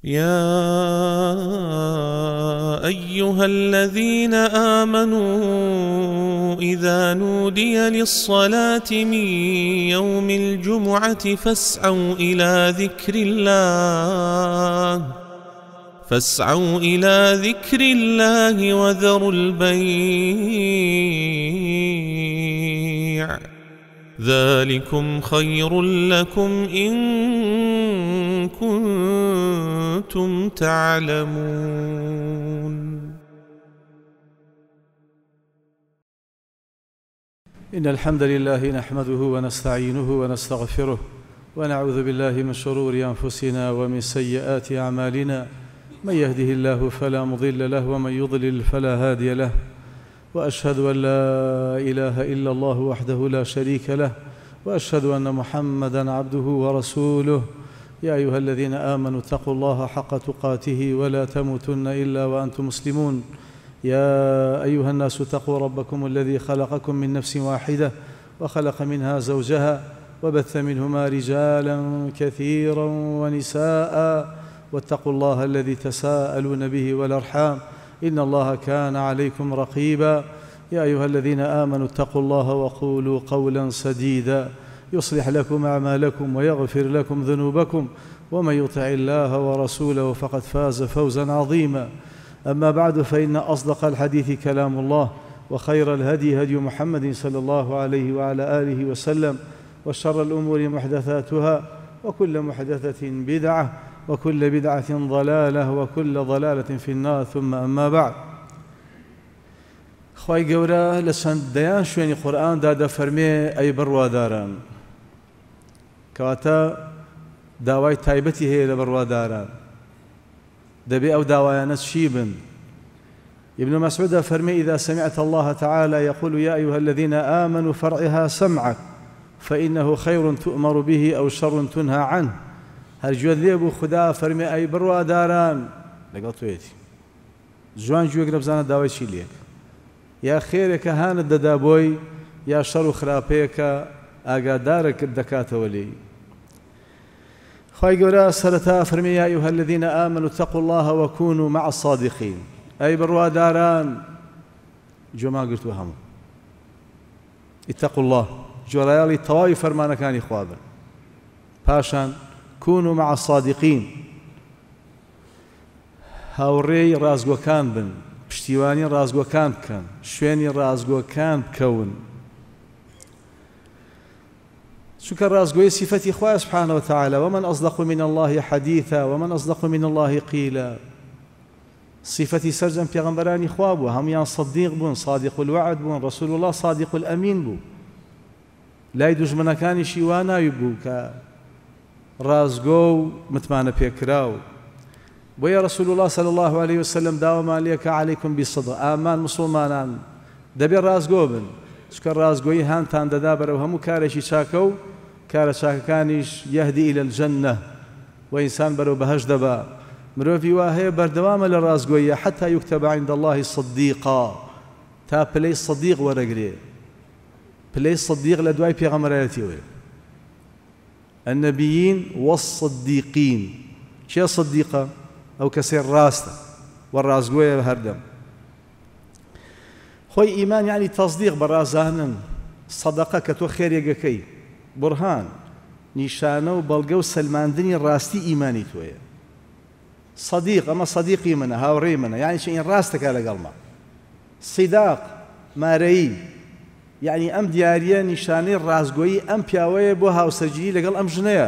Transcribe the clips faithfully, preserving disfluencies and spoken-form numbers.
يا أيها الذين آمنوا إذا نودي للصلاة من يوم الجمعة فاسعوا إلى ذكر الله فاسعوا إلى ذكر الله وذروا البيع ذلكم خير لكم إن كنتم تعلمون. إن الحمد لله نحمده ونستعينه ونستغفره ونعوذ بالله من شرور أنفسنا ومن سيئات أعمالنا، من يهده الله فلا مضل له ومن يضلل فلا هادي له، وأشهد أن لا إله إلا الله وحده لا شريك له، وأشهد أن محمدًا عبده ورسوله. يا أيها الذين آمنوا اتقوا الله حق تقاته ولا تموتن إلا وأنتم مسلمون. يا أيها الناس اتقوا ربكم الذي خلقكم من نفس واحدة وخلق منها زوجها وبث منهما رجالا كثيرا ونساء، واتقوا الله الذي تساءلون به والأرحام إن الله كان عليكم رقيبا. يا أيها الذين آمنوا اتقوا الله وقولوا قولا سديدا يصلح لكم أعمالكم ويغفر لكم ذنوبكم، ومن يطع الله ورسوله فقد فاز فوزا عظيما. أما بعد، فإن أصدق الحديث كلام الله، وخير الهدي هدي محمد صلى الله عليه وعلى آله وسلم، وشر الأمور محدثاتها، وكل محدثة بدعة، وكل بدعة ضلالة، وكل ضلالة في النار. ثم أما بعد، خواهی گەورە لە چەندەیان شوێنی قورئاندا دەفەرمێ ئەی بڕواداران، کەواتە داوای تایبەتی هەیە لە بڕواداران، دەبێ ئەو داوایانە چی بن؟ ابن مسعود فەرمێ إذا سمعت الله تعالى يقول يا أيها الذين آمنوا فارعها سمعك فإنه خير تؤمر به أو شر تنهى عنه. هەرگوێت لێ بوو خوددا فەرمێ ئەی بڕواداران، لەگەڵ تۆیەتی جوان گوێگرە بزانە داوای چی لێک، یا خێرێکە هانت دەدا بۆی، یا شەڕ و خراپەیەکە ئاگادارەکە دەکاتەوە لێی. خی گەورە سەرەتا فەرمێ یا ئەیها الذین آمنوا اتقوا الله وكونوا مع الصادقین. ئەی بڕواداران، جۆما گرتووە هەموو اتقوا الله، جۆرایاڵی تەواوی فەرمانەکانی خوا بن. پاشان كونوا مع الصادقين، هاوڕێی ڕازگۆکان بن، پشتیوانی ڕازگۆکان بکەن، شوێنی ڕازگۆکان بکەون، چونکە ڕازگۆیی سیفەتی خوایە سبحانه وتعالى. ومن أصدق من الله حديثا ومن أصدق من الله قيلا. صفەتی سەرجەم پێغەمبەرانی خوا بوو، هەمویان صدیق بوون، صادق الوعد بوون، رسول الله صادق الأمین بوو. لای دوژمنەکانیشی وا ناوی بوو کە ڕازگۆ و متمانە پێکراو. بۆیە رسول الله صلى الله عليه وسلم داوامان لێکە عەلەیکم بالصدق، ئامان مسلمانان دەبێ ڕازگۆ بن، چونکە ڕازگۆیی هانتان دەدا بەرەو هەموو کارێکی چاکە و کارە چاکەکانیش یەهدی إلى الجنة، و ئینسان بەرەو بەهەشت دەبا. مرۆڤی وا هەیە بەردەوامە لە ڕازگۆییە حتى يكتب عند الله صديقا، تا پلەی صدیق وەرەگرێ. پلەی صدیق لە دوای پێغەمبەرایەتیەوەیە، النبيين والصديقين. چێ صدیقە؟ ئەو کەسێ ڕاستە و ڕازگۆیە هەردەم. خۆی ئیمان یعنی تەصدیق بە ڕازانن، سەدەقە کە تۆ خێرێگەکەی، بورهان نیشانە و بەڵگە و سەلماندنی ڕاستی ئیمانی تۆیە. صدیق، ئەمە صدیقی منە، هاوڕێی منە، یعنی چ ئین ڕاستەکە لەگەڵما. صیداق، مارەیی، یعنی ئەم دیاریە نیشانەی ڕازگۆیی ئەم پیاوەیە بۆ هاوسەرگیری لەگەڵ ئەم ژنەیە.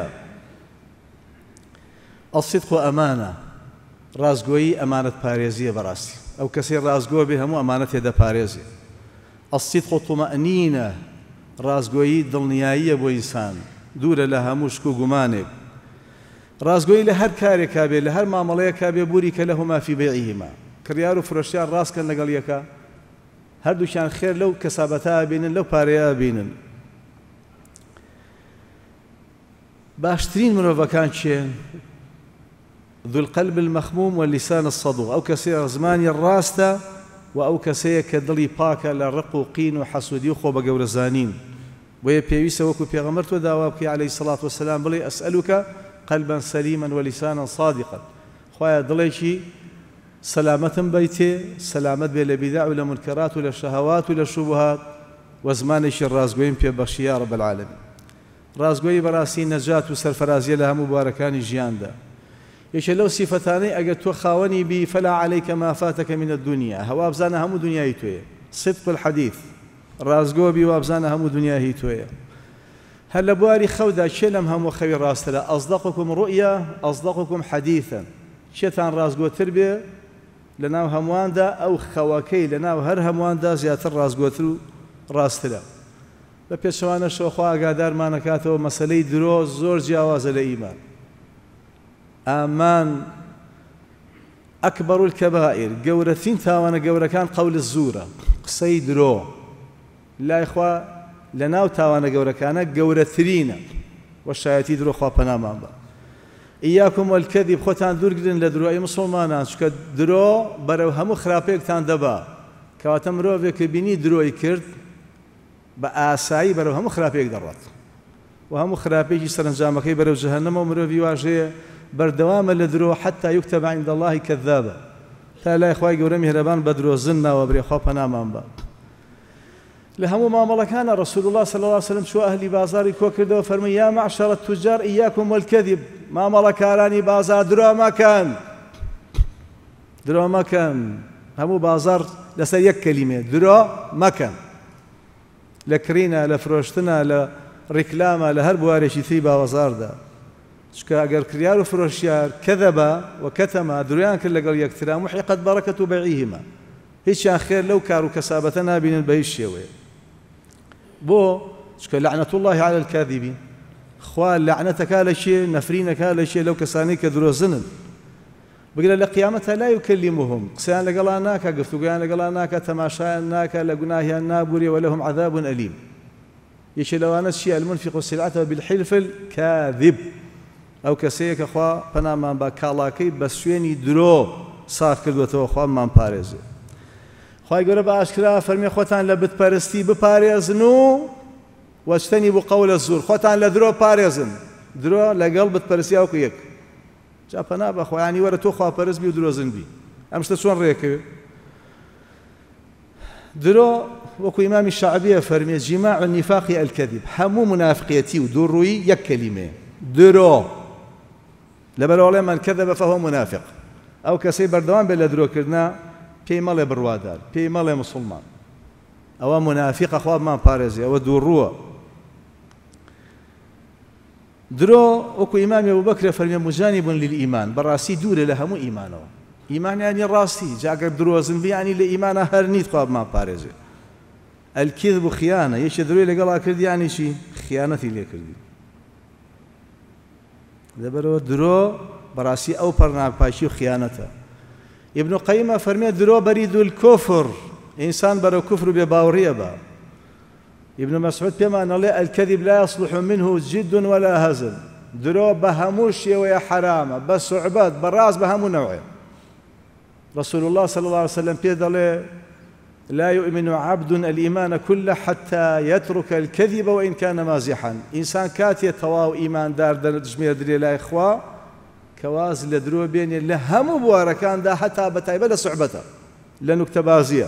الصدق و ئەمانە، ڕازگۆیی ئەمانەت پارێزیە بەڕاستی، ئەو کەسێ ڕازگۆ بێ هەموو ئەمانەت تێدە پارێزێ. الصدق و طمأنینە، ڕازگۆیی دڵنیاییە بۆ ئینسان، دوورە لە هەموو شک و گومانێک. ڕازگۆیی لە هەر کارێکا بێ، لە هەر مامەڵەیەکا بێ، بووری کە لەهما فی بەیعیهما، کڕیار و فرۆشتیان ڕاستکەن لەگەڵ یەکە، هەردووکیان خێر لەو کەسابەتە بینن، لەو پارەیە بینن. باشترین مرۆڤەکان چێن؟ ذو القلب المخموم واللسان الصدوق، ئەو کەسەیە زمانی ڕاستە و ئەو کەسەیە کە دڵی پاکە لە ڕق و قین و حەسوودی و خۆ بە گەورەزانین. وهي بيويسا وكو بيغمرت وداوابك عليه الصلاة والسلام بلي أسألك قلبا سليما ولسانا صادقا خوایە دڵێکی سەلامەتم بیتێ سەلامەت بێ لە بیداع و لە منکەرات و لە شەهەوات و لە شوبهات و زمانێکی ڕازگۆیم پێبەخشی یا رب العالمین. ڕازگۆیی بەڕاستی نەجات و سەرفەرازیە لە هەموو بوارەکانی ژیاندا. یەکێ لەو سیفەتانەی ئەگەر تۆ خاوەنی بی فەلا عەلەیکە ما فاتەکە من الدنیا، هەوا بزانە هەموو دنیای تۆیە. صدق الحەدیث، ڕازگۆ بی وا بزانە هەموو دنیا هی تۆیە. هەر لە بواری خەودا چێ لەم هەموو خەوی ڕاستەرە ئەصدەقکم ڕؤیا ئەصدەقکم حەدیثا، چێتان ڕازگۆتر بێ لە ناو هەموواندا ئەو خەوەکەی لە ناو هەر هەموواندا زیاتر ڕازگۆتر و ڕاسترە. بە پێچەوانە شۆخوا ئاگادارمانەکاتەوە مەسەلەی درۆ زۆر جیاوازە لە ئیمان. ئامان ئەکبەر الکەبائر، گەورەترین تاوانە گەورەکان قەول الزوورە، قسەی درۆ. لای خوا لە ناو تاوانە گەورەکانە گەورەترینە و شایەتی درۆ خوا پەنامان بە. ئیاکم والکەذب، خۆتان دوورگرن لە درۆ ئەی موسڵمانان، چونکە درۆ بەرەو هەموو خراپەیەکتان دەبا. کەواتە مرۆڤێک کە بینی درۆی کرد بە ئاسایی بەرەو هەموو خراپەیەک دەڕات و هەموو خراپەیەکی سەرنجامەکەی بەرەو جەهەنەمە و مرۆڤی واژەیە بەردەوامە لە درۆ حتا یوکتەب عند الله کەذابە، تا لای خوای گەورە میهرەبان بە درۆزن ناوە برێ خوا پەنامان بە. لە هەموو مامەڵەکانە ڕەسوول الله صلی الله علیه وسلم چوە ئەهلی بازاری کۆ کردەوە فەرمووی یا معشەر التجار ئیاکم والکەذب، مامەڵەکارانی بازار درۆ مەکەن، درۆ مەکەن. هەموو بازار لەسەر یەک کەلیمێ درۆ مەکەن، لە کرینە لە فرۆشتنە لە ڕیکلامە لە هەر بوارێکی تری باوەزاردا. چکە ئەگەر کریار و فرۆشیار کەذەبە و کەتەمە درویان کرد لەگەڵ یەکترا محیقەت بەڕەکەت و بەیعیهما، هیچیان خێر لەو کار و کەسابەتە نابینن بە هیچ شێوەیە. بۆ چکە لعنەت الله علی الکاذبین، خوا لعنەتەکا لە شێ نەفرینەکا لە شێ لەو کەسانەی کە درۆزنن. بگرە لە قیامەتە لا یوکەلیمهم، قسەیان لەگەڵان ناکە، گفتوگویان لەگەڵان ناکە، تەماشایان ناکە، لە گوناهیان نابوورێ وەلەهم عەذاب ئەلیم. یەکێ لەوانە چیە؟ المنفق سلعته بالحلف الكاذب، ئەو کەسەیە کە خوا پەنامان بە کاڵاکەی بە سوێنی درۆ ساغ کردوێتەوە، خوامان پارێزێ. خوای گەورە بە ئاشکرا فەرمێ خۆتان لە بتپەرستی بپارێزن و واجتەنیبوا قەول الزوور، خۆتان لە درۆ پارێزن. درۆ لەگەڵ بتپەرستی هەوکە یەک. جا پەنا بە خوا، یانی وەرە تۆ خواپەرست بی و درۆزن بی، ئەم شتە چۆن ڕێکەوێ؟ درۆ وەکو ئیمامی شەعبیە فەرمێ جیماع النفاق الکەذب، هەموو منافقێتی و دووڕووی یەک کەلیمێ درۆ. لەبەرەوەڵێ من کەذەبە فەهوە منافق، ئەو کەسەی بەردەوام بێت لە درۆکردنا پێی مەڵێ بڕوادار، پێی مەڵێ موسڵمان، ئەوە منافقە، خوابمان پارێزی، ئەوە دووڕووە. درۆ وەکو ئیمامی ئەبوبەکر فەرمێ مجانب للئیمان، بەڕاستی دوورە لە هەموو ئیمانەوە. ئیمان یانی ڕاستی، جاگەر درۆزن بی یانی لە ئیمانە هەر نیت خوابمان پارێزێ. الکذب و خیانە، یەکێ درۆی لەگەڵا کردی یانی چی؟ خیانەتی لێ کردی. لەبەرەوە درۆ بەڕاستی ئەو پەرناپاشی و خیانەتە. ابن قەیمە فەرمێ درۆ بەرید الکوفر، ئینسان بەرەو کوفر و بێباوەڕیە بە. ابن مسعود پێمان ئەڵێ الکەذب لا يصلح منه جد ولا هزل، درۆ بە هەموو شێوەیە حرامە، بە سوعبەت بە ڕاست بە هەموو نەوعێ. رسول الله صلى الله عليه وسلم پێ دەڵێ لا يؤمن عبد الإيمان كله حتى يترك الكذب وإن كان مازحا. إنسان كاتي تواو إيمان دار دجمير دري لا إخوة كواز لدرو بين لهم بواركان دا حتى بتايبة لصعبته لنكتبازية.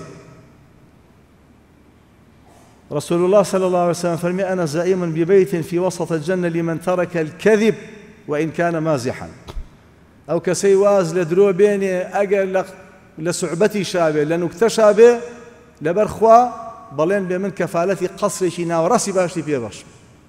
رسول الله صلى الله عليه وسلم فرمي أنا زعيم ببيت في وسط الجنة لمن ترك الكذب وإن كان مازحا. أو كسيواز لدرو بين أجل لصعبتي شابه لنكتشابه لبرخوا بەڵێن بێ من کەفالەتی قەسرێکی ناوەڕاستی باشی پێ بەخش.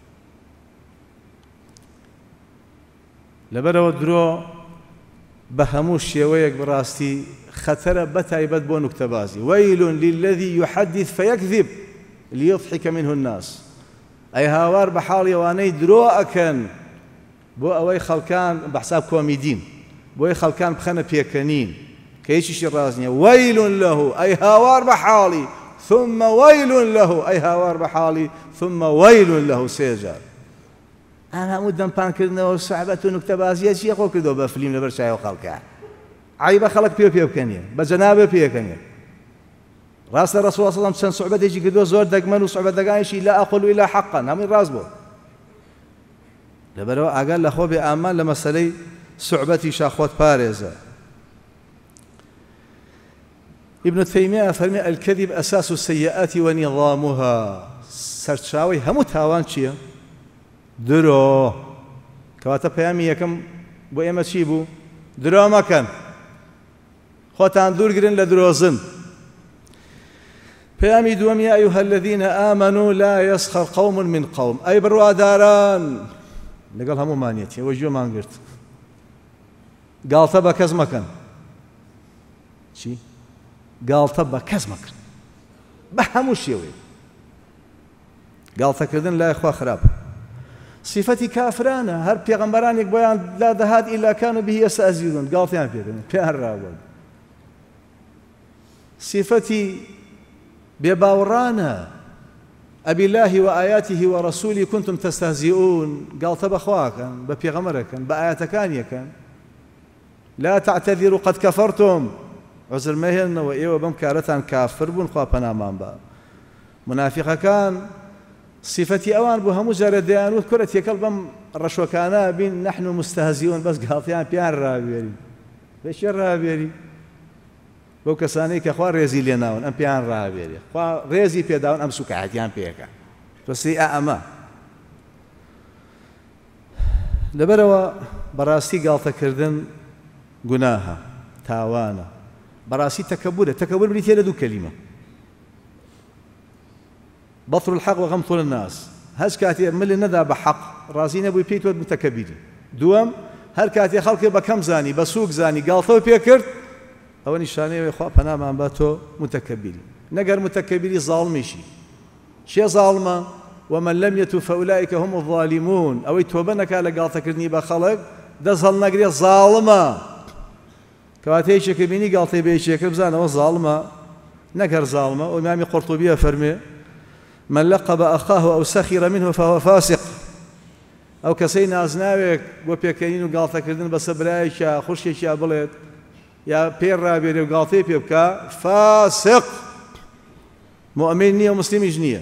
لەبەرەوە درۆ بە هەموو شێوەیەک بڕاستی خەتەرە بەتایبەت بۆ نوکتەبازی. وەیل للذی یحدث فەیەکذب لیضحک منه الناس. ئەی هاوار بە حاڵی ئەوانەی درۆ ئەکەن بۆ ئەوەی خەڵکان بەحساب کۆمیدین، بۆی خەڵکان بخەنە پێکەنین کە هیچیشی ڕاست نییە. وەیل له، ئەی هاوار بە حاڵی، ثم ويل له، أي هاوار بحالي، ثم ويل له سيجار. أنا مدام بانكرنا وصعبة نكتبازية شيء أقول كده بفيلم لبرشاي وخلقه. عيب خلق بيو بيو كنيه، بجنابه بيو كنيه. راس الرسول صلى الله عليه وسلم صعبة يجي كده زور دقمن وصعبة دقاين شيء لا أقول إلا حقا، هم الراس بو. لبرو أقل لأخوه بأمان لما سلي صعبتي شاخوت بارزة. ابن تيمية فرمي الكذب أساس السيئات ونظامها سرچاوي همو تاوان چییە؟ درۆ کەواتە پەیامی یەکەم بۆ ئێمە چی بوو؟ درۆ مەکەن، خۆتان دوورگرن لە درۆزن. پەیامی دووەم یا ئەیوها الذین ئامنوا لا يسخر قوم من قوم، ئەی بڕواداران لەگەڵ هەموومانیەتی ئەوە گوێمان گرت، گاڵتە بە کەس مەکەن. چی؟ گاڵتە بە کەس مەکەن بە هەموو شێوەیە. گاڵتەکردن لای خوا خراپ، صفەتی کافرانە، هەر پێغەمبەرانێک بۆیان لا دەهات ئیلا کانوا به یەستەهزیئون، گاڵتەیان پێدەن پێیان ڕاوەرد. صفەتی بێباوەڕانە، ئەبی الله وآیاته ورسوله كنتم تستهزئون، گاڵتە بەخواکەن، بە پێغەمبەرەکەن، بە ئاەتەکانیەکەن. لا تعتذروا قد كفرتم، عذر مەهێننەوە ئێوە بەم کارەتان کافر بوون، خوا پەنامان بە. منافقەکان صفەتی ئەوان بوو هەموو جارە دەیانوت کورە تێکەڵ بەم ڕەشوەکانە بین نحن مستهزئون، بەس گاڵتەیان پێیان ڕابێری. بەشی ڕابێری بەو کەسانەی کە خوا ڕێزی لێناون ئەم پێیان ڕابێری، خوا ڕێزی پێداون ئەم سوکایەتیان پێەکە. تۆسی ئەمە لەبەرەوە بەڕاستی گاڵتەکردن گوناهە، تاوانە، بەڕاستی تەکەبورە. تەکەبور بریتێ لە دوو کەلیمە: بطر الحق وغمط الناس. هەچ کاتێ ملی نەدا بە حەق، ڕازی نەبووی پێی تۆ متەکەبیری. دووەم، هەر کاتێ خەڵکێ بە کەم زانی، بە سووک زانی، گاڵتەوە پێ کرد، ئەوە نیشانەیە خوا پەنامان بە تۆ متەکەبیری. نەگەر متەکەبیری زاڵمیشی. چێ زاڵمە؟ ومن لم يتب فأولئك هم الظالمون. ئەوەی تۆبە نەکا لە گاڵتەکردنی بە خەڵک دەست هەڵ نەگرێ زاڵمە. کەواتە هیچێکە بینی گاڵتەی بە هیچێکە بزانەوە زاڵمە، نەگەر زاڵمە. و ئیمامی قورطوبی فەرمێ: من لقب أخاه أو سخر منه فهو فاسق. أو كسي نازناوێک بۆ پێکەنین و گاڵتەکردن بەسەر برایەکە خوشکێکیا بڵێت یا پێر ڕابێرێ و گاڵتەی پێ بکە، فاسق، مؤمن نییە و مسلمیش نییە.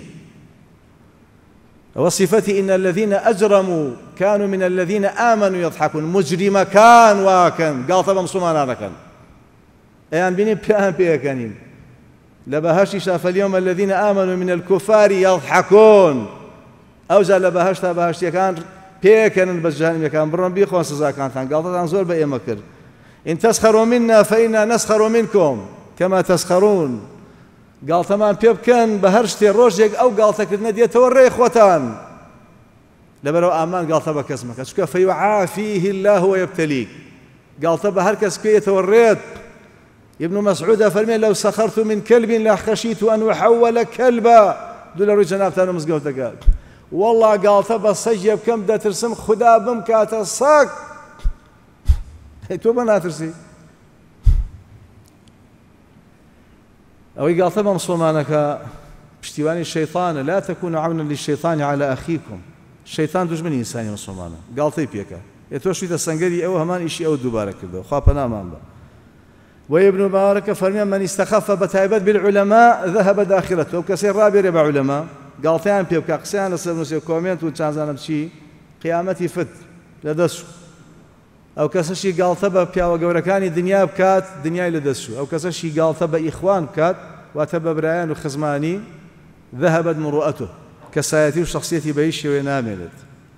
ئەوە صفەتی إن الذين أجرموا كانوا من الذين آمنوا يضحكون. مجرمەکان واکەن، گاڵتە بە مسڵمانانەکەن، ئەیان بینی پێیان پێەکەنین. لبهشت فاليوم الذين آمنوا من الكفار يضحكون. أوجا لبهشت بهشت كان بيكن بجانب كان برم بيخون سزا كانت قالت زور بأي مكر. إن تسخروا منا فإنا نسخر منكم كما تسخرون. قال تمام بيبكن بهرشت الروجك أو قالت كنا دي توري إخوتان لبرو آمان قالت بكسمك أشكا فيعافيه الله ويبتليك. قالت بهركس كي توريت. ابن مسعود فرمي لو سخرت من كلب لخشيت أن أحول كلبا. دول روي جناب تانو مزقوت قال والله قالت بسجب كم دا ترسم خدا بمكات الصاق. تو بنا ترسي أو قالت بمصومانك بشتواني الشيطان لا تكون عونا للشيطان على أخيكم. الشيطان دجمن إنساني مصومانا قالت بيكا يتوشوي تسنقدي أو همان إشي أو دوبارك كده خابنا مان با. وابن مبارك فرمي من استخف بتايبت بالعلماء ذهب داخلته. وكسير رابي ربع علماء قالتين بيبكا قسيان لسبنسي كومنت وتشانزان بشي قيامتي فت لدسو. أو كسشي قالتبا بيا وقوركاني دنيا بكات دنيا لدسو. أو كسشي قالتبا إخوان كات واتبا برايان وخزماني ذهبت مروءته كسايتي وشخصيتي بيشي ويناملت.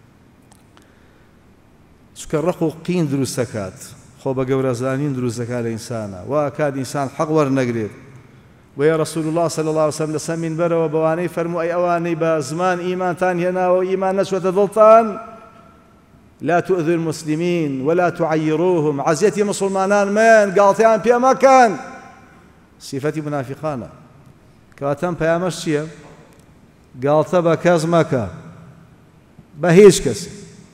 سكرقوا قين دروسكات خۆ بە گەورەزانین دروست دەکات لە ئینسانە وا کات ئینسان حەق وەرنەگرێت. وەیە رسول الله صلى الله عليه وسلم لەسەر مینبەرەوە بەوانەی فەرموو ئەی ئەوانەی بە زمان ئیمانتان هێناوە ئیمان نەچوەتە دڵتان لا تؤذوا المسلمين ولا تعيروهم. عزیەتی مسلمانان من گاڵتەیان پێ مەکەن. صفەتی منافقانە. کەواتە پەیامەش چییە؟ گاڵتە بە کەس مەکە، بە هیچ کەس.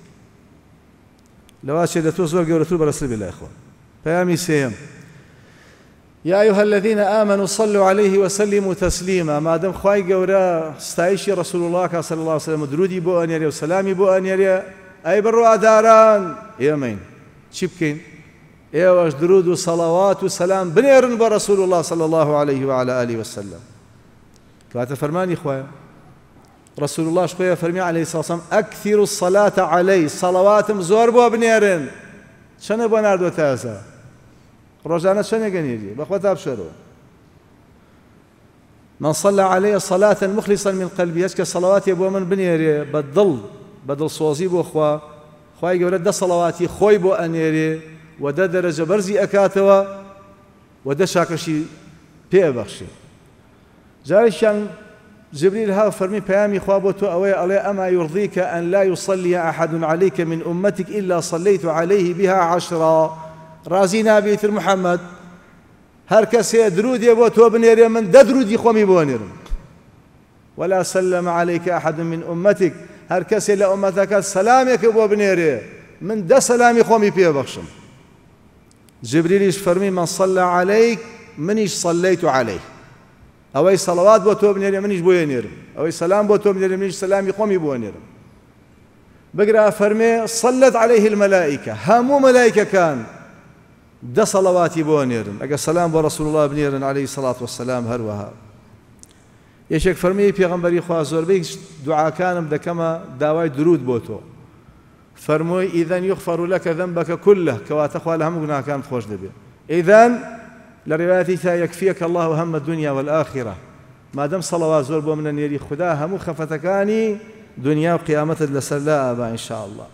لواشي لتو زور قولتو برسل بالله إخوان. فيامي سيم يا أيها الذين آمنوا صلوا عليه وسلموا تسليما. ما دام خواي قورا استعيشي رسول الله صلى الله عليه وسلم درودي بو أن يري وسلامي بو أن يري أي بروا داران يمين شبكين إيواش درود وصلوات وسلام بنيرن برسول الله صلى الله عليه وعلى آله وسلم. كواتا فرماني خوايا رسول الله شوية فرمي عليه الصلاة والسلام أكثر الصلاة عليه. صلوات زور بو بنيرن شنو بو ناردو تاسا رجعنا شنو قنيجي بخوة أبشروا من صلى عليه صلاة مخلصا من قلبي هەچ کە سەڵاواتی بۆ من بنێرێ بە دڵ بە دڵسۆزی بۆ خوا خوای گەورە دە سەڵاواتی خۆی بۆ ئەنێرێ و دە دەرەجە بەرزی ئەکاتەوە و دە شاکەشی پێ ئەبەخشێ. جارێکیان جبريل ها فرمي بيامي خوابته أوي علي أما يرضيك أن لا يصلي أحد عليك من أمتك إلا صليت عليه بها عشرا. رازينا بيت محمد هر كسي درود يبو تو بنير من درود يخومي بونير ولا سلم عليك أحد من أمتك هر كسي لأمتك سلامك بو بنير من ده سلامي خومي بيه بخشم. جبريل فرمي من صلى عليك منيش صليت عليه أوي صلوات بو تو بنير منيش بو ينير أوي سلام بو تو بنير منيش سلامي خومي بونير. بقرأ فرمي صلت عليه الملائكة همو ملائكة كان ده صلواتي بونيرن اگر سلام بو رسول الله بنيرن عليه الصلاة والسلام هروها. يشك فرمي پیغمبري خوا زوربي دعاء كانم دكما داواي درود بوتو فرموي إذن يغفر لك ذنبك كله كوات أخوة لهم قناها كانت خوش دبي إذن لروايتها يكفيك الله هم الدنيا والآخرة ما دام صلوات زور بو من النيري خداها مخفتكاني دنيا وقيامة لسلاء أبا إن شاء الله.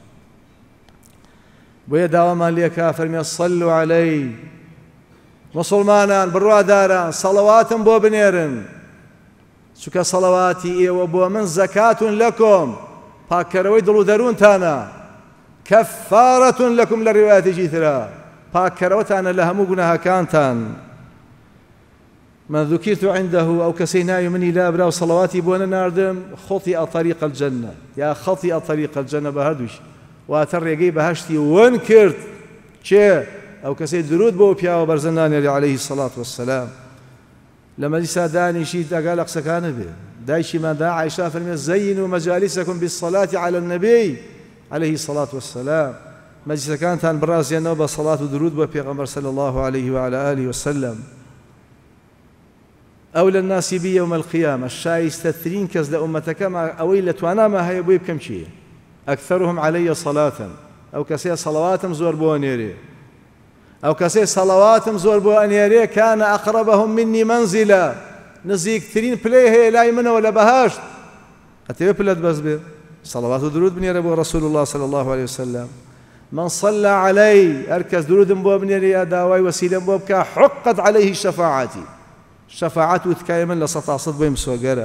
بۆیە داوامان لێکا فەرمیێ صلوا علي مسلمانان بڕواداران سەڵەواتم بۆ بنێرن چونکە سەڵەواتی ئێوە بۆ من زەکاتون لەکم پاککەرەوەی دڵ و دەروونتانە کەفارەتون لەکم لە ڕێوایەتێکی ترە پاککەرەوەتانە لە هەموو گوناهەکانتان. من ذكرت عنده أو كسيناي مني لا برا وصلواتي بونا ناردم خطئ طريق الجنة يا خطئ طريق الجنة بهدوش واترقي بهشتي وانكرت شيء أو كسي درود بو بيا وبرزناني عليه الصلاة والسلام. لما لسا داني شيء قال أقسكان به دايشي ما دا عائشة فرمي زينوا مجالسكم بالصلاة على النبي عليه الصلاة والسلام. مجلس كانت عن براس ينوب صلاة ودرود بو بيغمبر صلى الله عليه وعلى آله وسلم. أولى الناس بي يوم القيامة الشايستثرين كز لأمتك ما أويلة وانا ما هي بوي بكم شيء أكثرهم علي صلاة أو كسي صلواتهم زور بو أنيري أو كسي صلواتهم زور بو أنيري كان أقربهم مني منزلا نزيك ثرين بليه لا يمنه ولا بهاشت أتبه بلد بس به صلوات درود بنير أبو رسول الله صلى الله عليه وسلم. من صلى علي أركز درود بو بنيري أداوي وسيلة بو بكا حقت عليه شفاعتي شفاعته تكايما لسطع صد بهم سوغرا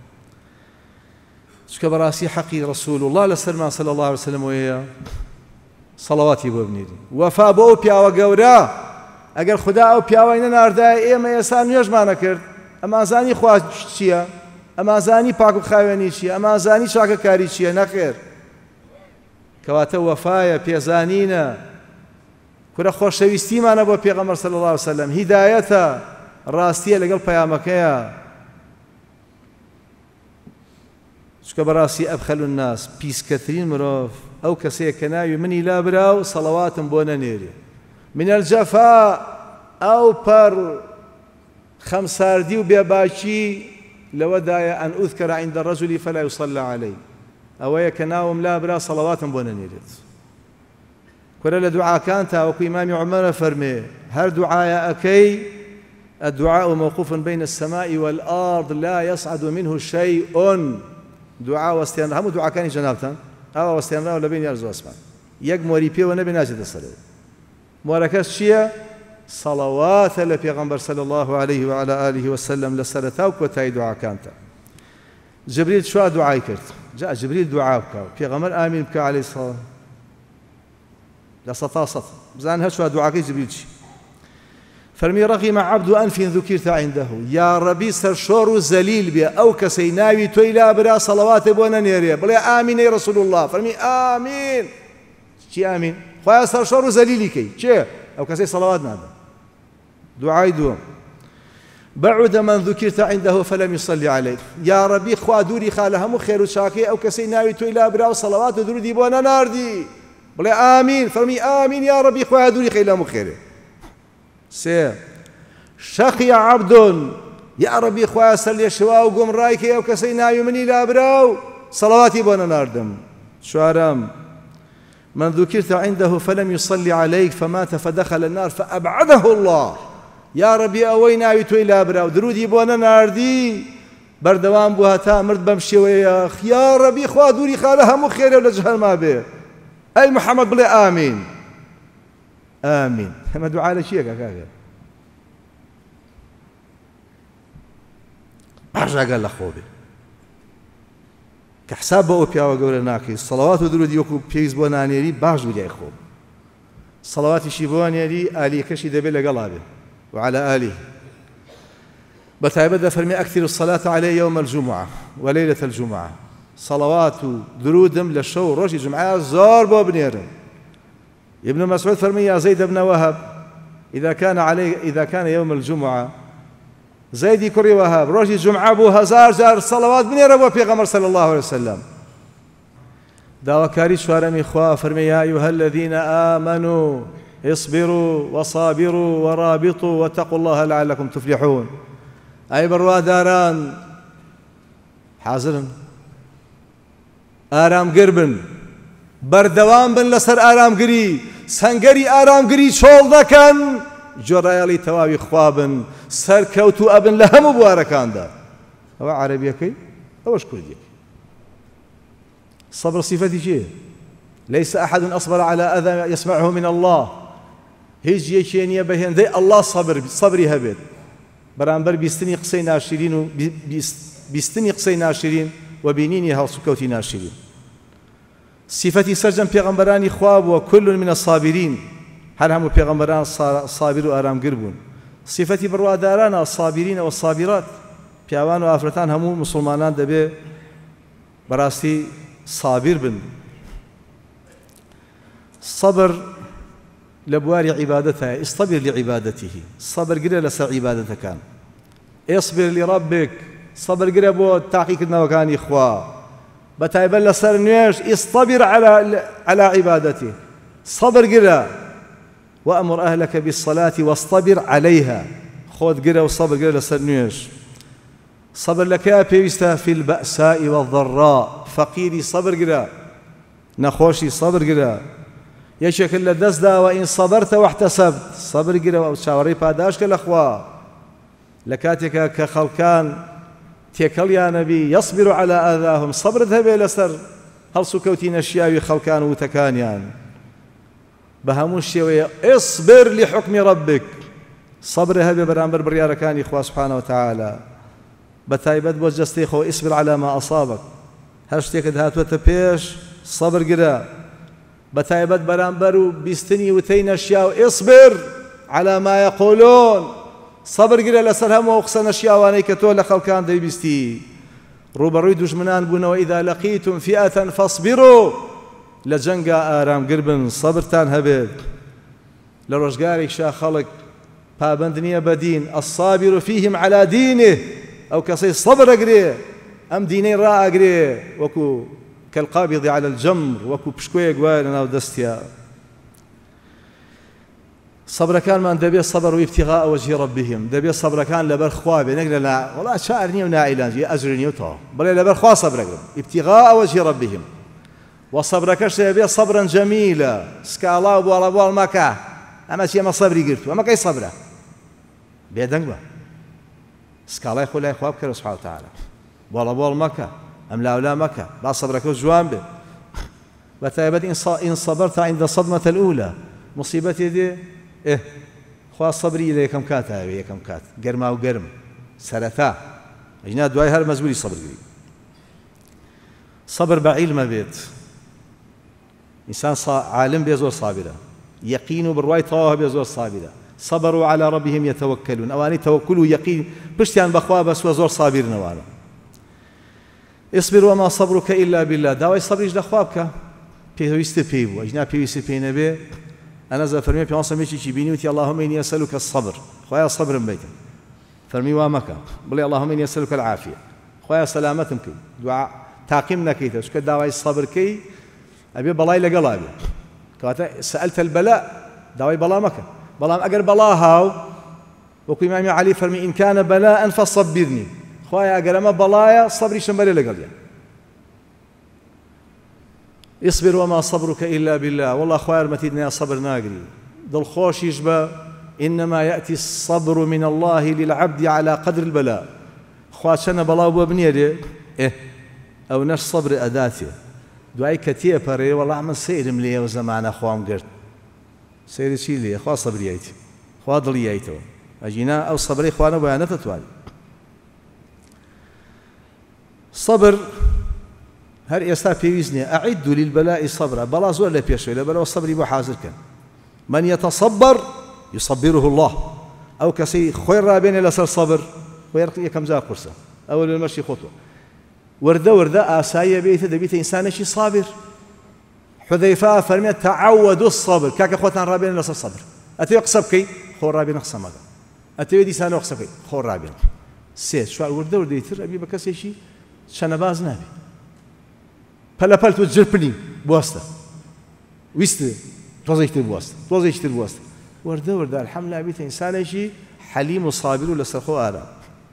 شكا براسي حقي رسول الله لسلمان صلى الله عليه وسلم ويا صلواتي بو بنيري وفا بو بياوة قورا اگر خدا او بياوة إننا نارداي ايما يسان يجمعنا كرد اما زاني خواه چيا اما زاني باكو خاواني چيا اما زاني شاكا كاري چيا نخير كواتا وفايا بيزانينا كرا خوش شويستي مانا بو بيغمر صلى الله عليه وسلم هدايتا راستية لقل پەیامەکەیە چکە بەڕاستی ئەبخەل الناس پیسکەترین مرۆڤ ئەو کەسەیە کە ناوی منی لابرا و سەڵەواتم بۆ نەنێرێ من الجەفا ئەو پەڕ خەمساردی و بێباکی لەوەدایە ئەن ئوذکەرە عیندا الرەجولی فەلا یوصەلی عەلەیه ئەوەیە کە ناوم لابرا سەڵەواتم بۆ نەنێرێت. کورە لە دوعاکانتا وەکو ئیمامی عومەرە فەرمێ هەر دوعایە ئەکەی الدعاء موقوف بين السماء والأرض لا يصعد منه شيء. دعاء واستيان هم دعاء كان جنابتان أو واستيان ولا بين يرزو أسمان يق موريبي ونبي ناجد الصلاة موركس شيء صلوات لبيغمبر صلى الله عليه وعلى آله وسلم لسرتاوك وتاي دعاء كانت. جبريل شو دعاء كرت جاء جبريل دعاء بكاو بيغمبر آمين بكا عليه الصلاة لسطاسط زانها شو دعاء كي جبريل شي فرمي رغم عبد أنف ذكرت عنده يا ربي سرشور زليل بي أو كسيناوي تويلا برا صلوات بونا نيريا بلا آمين يا رسول الله فرمي آمين شي آمين خويا سرشور زليلي كي شي أو كسي صلوات نادا دعاء دوم بعد من ذكرت عنده فلم يصلي عليه يا ربي خوا دوري خالهم خير وشاكي أو كسيناوي تويلا برا صلوات درودي بونا ناردي بلا آمين فرمي آمين يا ربي خوا دوري خيلهم خير. سي شقي عبد يا ربي خويا سلي شواو قوم رايك او كسينا يمني لابراو صلواتي بونا ناردم. شوارم من ذكرت عنده فلم يصلي عليك فمات فدخل النار فأبعده الله یا ڕەبی ئەوەی ناوی تۆی لابرا و درودی بۆ نەناردی بەردەوام بوو هەتا مرد بەم شێوەیە یا ڕەبی خوا دووری خارە هەموو خێرە لە جەهەنەما بێ ئەی محەممەد بڵێ ئامین ئامین ئەمە دوعا لە چییەکە کاکە باش ئەگەر لە خۆ بێ کە حساب بە ئەو پیاوە گەورە ناکەی سەڵاوات و درودی وەکو پێویست بۆ نانێری باش دوریای خۆ سەڵاواتیشی بۆ نێری ئالیەکەشی دەبێت لەگەڵا بێ وعلى آله بتعبد فرمي أكثر الصلاة عليه يوم الجمعة وليلة الجمعة صلوات درودم للشو روش الجمعة زار بابنيرم ابن مسعود فرمي يا زيد بن وهب إذا كان عليه إذا كان يوم الجمعة زيد كري وهب روش الجمعة بو هزار جار صلوات بنيرم وبيغمر صلى الله عليه وسلم داوكاري شوارمي خوا فرمي يا أيها الذين آمنوا اصبروا وصابروا ورابطوا واتقوا الله لعلكم تفلحون أي برواداران حاضرن آرام قربن بردوام بن لسر آرام قري سنگري آرام قري شول دكن جرائلي توابي خوابن سر كوتو أبن لهم بواركان دا هو عربيكي هوش كرديك صبر صفتي شيء ليس أحد أصبر على أذى يسمعه من الله هیچ یەکێ نییە بە هێندەی ئەڵڵا سەبر سەبری هەبێت بەرامبەر بیستنی قسەی ناشرین و بیستنی قسەی ناشرین و بینینی هەڵس و کەوتی ناشرین سیفەتی سەرجەم پێغەمبەرانی خوا بووە كل من الصابرین هەر هەموو پێغەمبەران سابر و ئارامگر بوون سیفەتی بڕوادارانە الصابرین و الصابرات پیاوان و ئافرەتان هەموو مسلمانان دەبێ بەڕاستی صابر بن صبر لبواري عبادتها اصطبر لعبادته صبر قرأ لسر عبادتك كان اصبر لربك صبر قرأ بو تحقيق النوكان إخوة بتايبل لسر نيش اصطبر على على عبادته صبر قرأ وأمر أهلك بالصلاة واصطبر عليها خذ قرأ وصبر قرأ لسر نيش صبر لك يا بيستا في البأساء والضراء فقيري صبر قرأ نخوشي صبر قرأ یەکێک لە دەستدا وئین صبرت واحتسبت صبر گرەوە و چاوەڕێی پاداشکە لەخوا لە کاتێکە کە خەڵکان تێکەڵیان نەبی یەصبر على ئاذاهم صبرت هەبێ لەسەر هەڵس و کەوتی نەشیاوی خەڵکان و وتەکانیان بە هەموو شێوەیە اصبر لحکمی ربک صبر هەبێ بەرامبەر بڕیارەکانی خوا سبحانه وتعالى بەتایبەت بۆ جەستەی خۆ اصبر على ما أصابك هەر شتێکت هاتووەتە پێش صبر گرە بتايبت برامبر بيستني وتين أشياء اصبر على ما يقولون صبر قل لسرهم وقصن أشياء وانيك تولى خلقان دي بيستي روبروي دشمنان بنا وإذا لقيتم فئة فاصبروا لجنقا آرام قربن صبرتان هبد لرجقارك شا خلق بابندنيا بدين الصابر فيهم على دينه أو كصي صبر أقري أم دينين راء أقري وكو كالقابض على الجمر وكو بشكوية قوالنا ودستيا صبر كان من دبي الصبر وابتغاء وجه ربهم دبي الصبر كان لبر خوابي نقول لا والله شاعرني وناعلان أجرني وطا بل لبر خوا صبر ابتغاء وجه ربهم وصبر كش دبي صبرا جميلا سكالا وبوال بوال مكا أما شيء ما صبري قلت وما كاي صبره بيدنقوا سكالا يقول لا يخواب كرو سبحانه وتعالى بوال بوال مكا أم لا ولا مكة لا صبرك جوان به بتايبت إن صبرت عند الصدمة الأولى مصيبتي دي إيه خوا صبري إلي كم كات هاي كم كات قرما وقرم سرثا أجناد دواي هر مزبولي صبر قريب صبر بعيل ما بيت إنسان عالم بيزور صابرة يقين برواي طواه بيزور صابرة صبروا على ربهم يتوكلون أواني توكلوا يقين بشتيان بخوا بس وزور صابر نوانا اصبر وما صبرك إلا بالله داوي صبريش لخوابك بيويست بيبو أجنا بيويست بينبي أنا زا فرمي في عصا ميشي بيني وتي اللهم إني أسألك الصبر خويا صبر بيتا فرمي وامك بلي اللهم إني أسألك العافية خويا سلامتك دعاء تاقيمنا كيتا شكا داوي الصبر كي أبي بلاي لقلابي كواتا سألت البلاء داوي بلا مكة بلا أقر بلاهاو وكو إمامي علي فرمي إن كان بلاء فصبرني خويا أقر أما بلايا صبري شنبالي لقليا اصبر وما صبرك إلا بالله والله خويا رمتيدنا صبر ناقري دل خوش يجبا إنما يأتي الصبر من الله للعبد على قدر البلاء خواتشنا بلاو ببنية إيه أو نش صبر أداته دعاي كتير بري والله من سيرم لي وزمان أخوام قرت سير شي لي أخوة صبريايتي أخوة ضليايته أجينا أو صبري إخوانا بيانات توالي صبر هل يسا في وزني أعدوا للبلاء صبرا بلا زور لا بيشوي لا بلا والصبر بحاضر كان من يتصبر يصبره الله أو كسي خير رابين لسر صبر ويرقي كم زار قرصة أول المشي خطوة وردة وردة آسايا بيت دبيت إنسان شي صابر حذيفة فرمي تعودوا الصبر كاك أخوتنا رابين لسر صبر أتي يقصبكي خور رابين أقصمك أتي يدي سانو أقصبكي خور رابين سيد شو وردة وردة يتر أبي بكسي شي شنباز نابي پلا پل تو جرپنی بواسطه ويست توزيشتر بواسطه توزيشتر بواسطه ورده ورده الحمد لله بيت انسان شيء حليم وصابر ولا سرخو آرام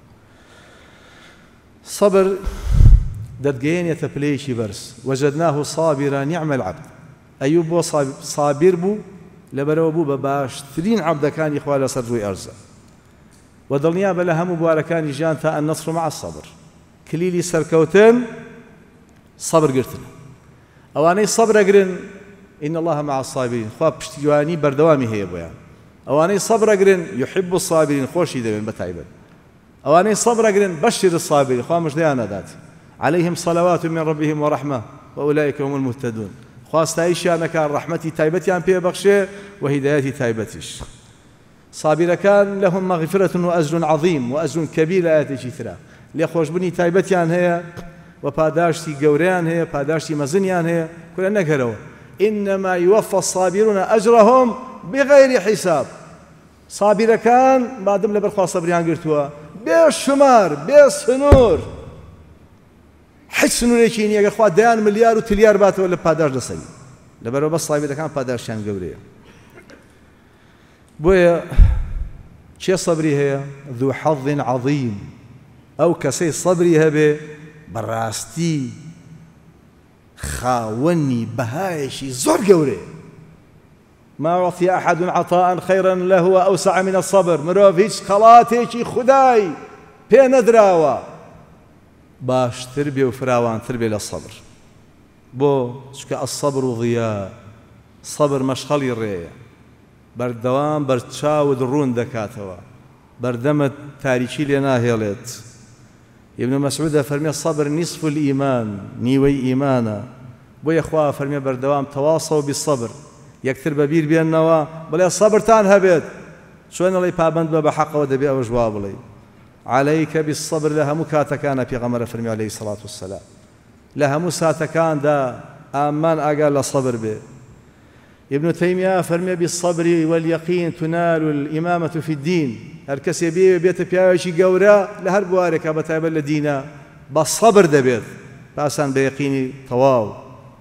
صبر ددقين يتبليشي برس وجدناه صابرا نعم العبد أيوب بو صابر بو لبرو بو بباشترين عبد كان يخوال سرزوي أرزا ودلنيا بلا هم مباركان جانتا النصر مع الصبر كليلي سركوتين صبر قرتنا أواني صبر أقرن إن الله مع الصابرين خواب بشتيواني بردوامي هي بويان أواني صبر أقرن يحب الصابرين خوش يدبن بتعيبا أواني صبر أقرن بشر الصابرين خواب مش ديانا ذات عليهم صلوات من ربهم ورحمة وأولئك هم المهتدون خواب استعيشي أنا كان رحمتي تايبتي عن بيه بخشي وهدايتي تايبتيش صابر كان لهم مغفرة وأجر عظيم وأجر كبير آياتي شثرا ليخوش بني تايبتي عن هي وپاداشتی گەورەیان هەیە پاداشتی مەزنیان هەیە کورە نەگەرەوە إنما يوفى الصابرون أجرهم بغير حساب صابرەکان بادم لەبەر خوا سەبریان گرتووە بێ شمار بێ سنوور هیچ سنوورێکی نییە ئەگەر خوا دەیان ملیار و تریار باتەوە لە پاداش دەسەوی لەبەرەوە بەس صابرەکان پاداشیان گەورەیە بۆیە چێ سەبری هەیە ذو حظ عظيم ئەو کەسەی سەبری هەبێ بەڕاستی خاوەنی بەهایشی زۆر گەورەیە ما وفي أحد عطاء خيرا له وأوسع من الصبر مرۆڤ هیچ خەڵاتێکی خودای پێ نەدراوە باشتر بێ و فراوانتر بێ لە سەبر بۆ چونکە الصبر ضیاء سەبر مەشخەڵی ڕێیە بەردەوام بەرچاوت ڕوون دەکاتەوە بەردەمت تاریکی لێ ناهێڵێت ابن مسعود فرمي الصبر نصف الإيمان نيوي إيمانا بويا أخوة فرمي بردوام تواصوا بالصبر يكثر ببير بأنه بلا الصبر تان هبت شو أنا لي بابند بحق ودبي أو جواب لي عليك بالصبر لها مكاتا كان في غمر فرمي عليه الصلاة والسلام لها مساتا كان دا آمان أقال الصبر به ابن تيمية فرمي بالصبر واليقين تنال الإمامة في الدين هەرکەسێ بێ بێتە پیاوێکی گەورە لە هەر بوارێکە بەتایبەت لە دینە بە سەبر دەبێت پاسان بە یەقینی تەواو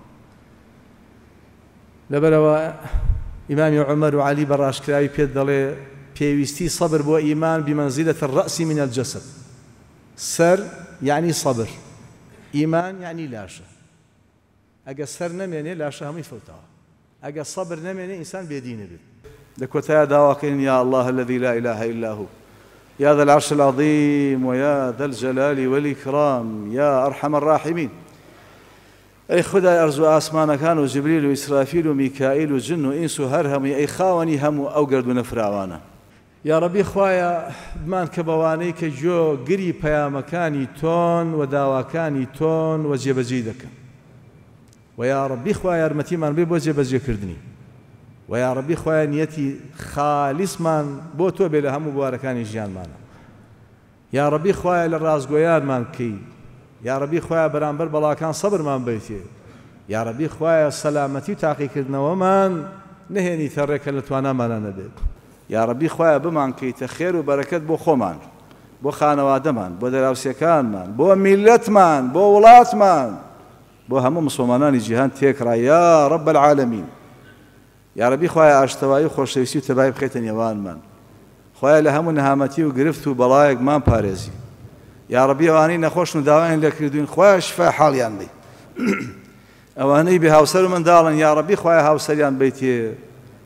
لەبەرەوە ئیمامی عومەر و عەلی بەڕاشکراوی پێت دەڵێ پێویستی سەبر بۆ ئیمان بمەنزیلەتی الرەأس من الجەسد سەر یعنی سەبر ئیمان یعنی لاشە ئەگە سەر نەمێنێ لاشە هەمووی فەوتەوە ئەگە سەبر نەمێنێ ئینسان بێدینە بێت لكوتايا دواقين يا الله الذي لا إله إلا هو يا ذا العرش العظيم ويا ذا الجلال والإكرام يا أرحم الراحمين أي خدا أرزو آسمان كانوا جبريل وإسرافيل وميكائيل وجن وإنس هرهم أي خاوني هم أو قردوا نفراوانا يا ربي خوايا بمان كبواني كجو قري بيامكاني تون وداواكاني تون وجبجيدك ويا ربي خوايا رمتي من بيب وجبجي كردني ويا ربي خويا نيتي خالص من بۆ تۆ بێ لە هەموو بوارەکانی ژیانمانە یا ربی خوایە لە ڕازگۆیانمان بکەی یا ربی خوایە بەرامبەر بەڵاکان سەبرمان بێتێ یا ربی خوایە سەلامەتی و تاقیکردنەوەمان نهێنیتە ڕێکە لە توانامانە نەبێت یا ربی خوایە بمان کەیتە خێر و بەرەکەت بۆ خۆمان بۆ خانەوادەمان بۆ دەراوسێکانمان بۆ میلەتمان بۆ وڵاتمان بۆ هەموو مسلمانانی جیهان تێکڕا یا رب العالمین یا ربی خوایە ئاشتەوایی و خۆشەویستی و تەبای بخێتە نێوانمان خوایە لە هەموو نەهامەتی و گرفت و بەڵایەکمان پارێزی یا ربی ئەوانەی نەخۆشن و داوایان لێ کردوین خوایە شفای حاڵیان بێ ئەوانەی بێ هاوسەر و منداڵن یا ربی خوایە هاوسەریان بیتێ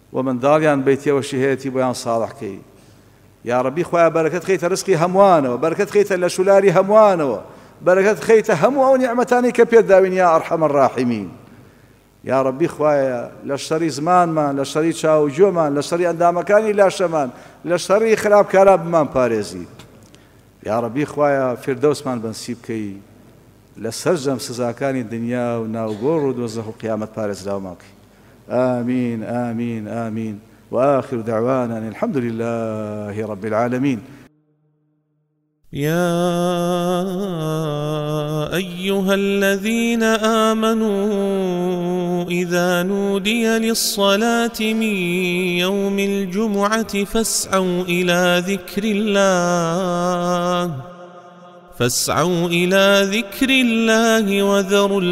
و منداڵیان بەیتەوە شهەیەتی بۆیان ساڵحکەی یا ڕەبی خۆیان بەرەکەت خەیتە ڕزقی هەمووانەوە بەرەکەت خەیتە لە شولاری هەمووانەوە بەرەکەت خەیتە هەموو ئەو نیعمەتانی کە پێت داوین یا ئەرحەمە الراحیمین یا ڕەبی خوایە لە شەڕی زمانمان لە شەڕی چاوجۆمان لە شەڕی ئەندامەکانی لاشەمان لە شەڕی خراپکاران بمان پارێزی یا ڕەبی خوایە فردەوسمان بەنسیب بکەی لەسەر جەم سزاکانی دنیا و ناوگۆڕ و دۆزەخ و قیامەت پارێزراومان بکەی آمين آمين آمين وآخر دعوانا أن الحمد لله رب العالمين. يا أيها الذين آمنوا إذا نودي للصلاة من يوم الجمعة فاسعوا إلى ذكر الله فاسعوا إلى ذكر الله وذروا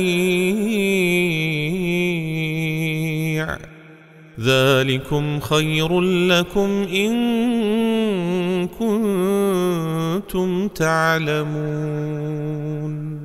البيع ذلكم خير لكم إن كنتم تعلمون.